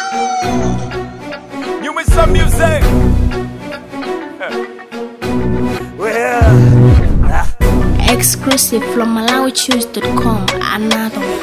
You with some music. Exclusive from MalawiChoose.com. Another one.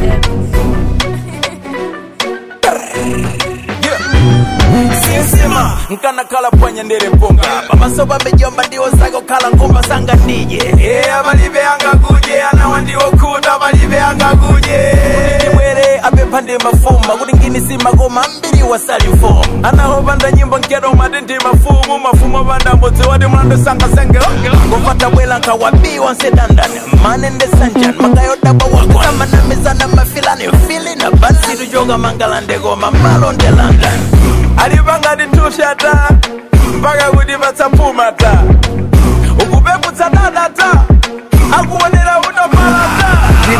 Sinsima nkana kala pwanya ndere mpunga bamasoba mejomba ndiwo zago kala ngomba sanga nije abalibe anga guje anawa ndiwo kuda abalibe anga guje mwere abepande mafuma kuti ngini si magoma mbiri wasali form anahobanda nyimbo nkero madindi mafumu banda mbozi wadi mlando sanga senge ngofata bwela nkawabiwa nsedandani manende sanjan mangayo daba wako sama na mezana mafilani fili na bansi tujoga mangalande goma malonde London alibanga ditushata mpaka kuti vatsapumata ukupeputsa dadata akuonera unopalata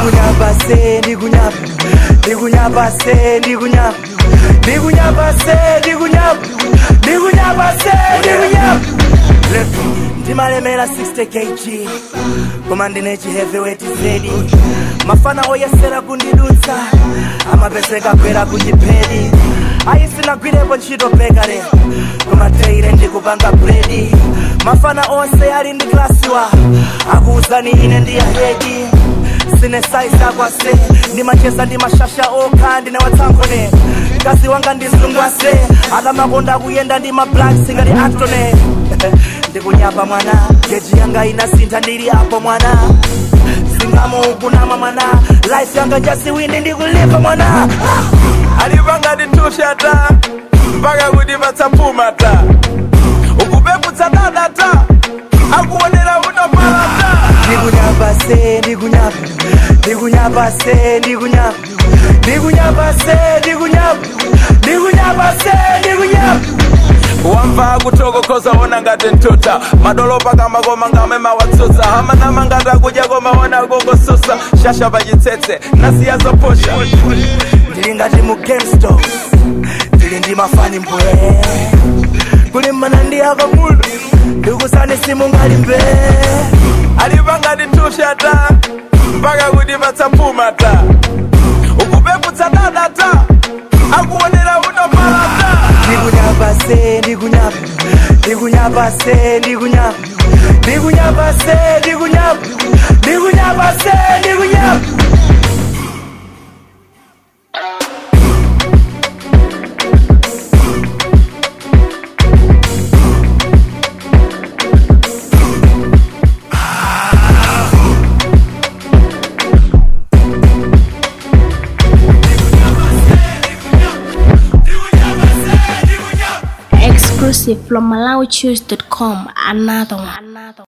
ndimalemera 60 kg koma ndine chiheavyweight zedi mafana oyesera kundidutsa amapeseka kwera kuchipedi ayisina gwirepo ntchito pekare koma teire ndikupanga bredi mafana onse ali ndi klasiwa akuuzani ine ndiyahedi sine saisa kwase ndimacheza ndi mashasha okha ndine watsankone kazi wanga ndizungwase adamakonda kuyenda ndi mablack singati Antone ndikunyapa mwana geji yanga inasintha ndili apo mwana singamo ukunama mwana life yanga jasiwindi ndikulipa mwana alipanga ditushata mpaka kuti vatsapumata ukupeputsa dadata akuonera unopalata wamva kutokokoza ona ngati ntuta madolopa kama goma ngame mawatsutsa hamanama ngata kudya goma ona gongosusa shasha vachitsetse nasiya zoposha ndili ngati mu GameStop ndili ndi mafani mbwe kuli manandi akamuna ndikusani simu ngali mbe alipanga ditushata mpaka kuti vatsapumata ukupeputsa dadata akuonera unopalata Exclusive from MalawiChoose.com. Another one.